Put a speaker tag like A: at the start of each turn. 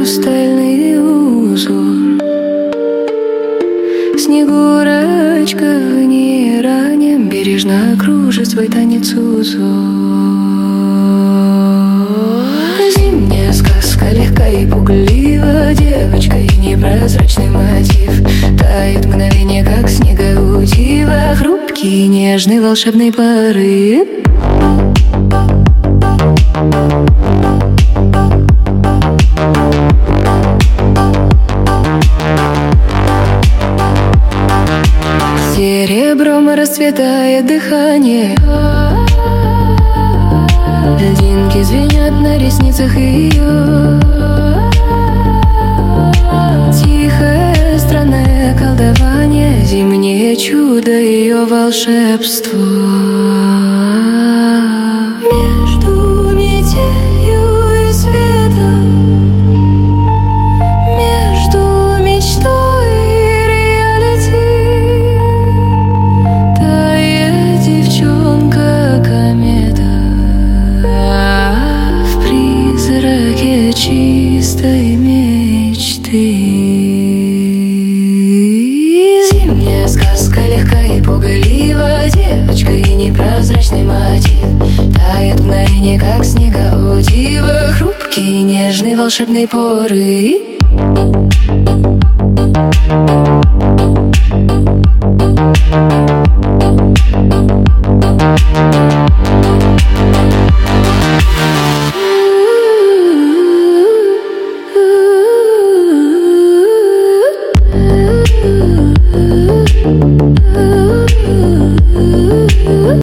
A: хрустальный узор. Снегурочка в ней раннем бережно кружит свой танец узор. Зимняя сказка легка и пуглива, девочка и непрозрачный мотив. Тает мгновение, как снега у дива, хрупкий, нежный, волшебный порыв. Серебром расцветает дыхание, льдинки звенят на ресницах ее. Тихое, странное колдование, зимнее чудо ее волшебство. Между метелью и светом, между мечтой и реалити, тает девчонка комета в призраке чистой мечты. Зимняя сказка легка и пугалива, девочка и непрозрачный мотив. Тает мгновение, как снега у дива, хрупкий, нежный, волшебный порыв.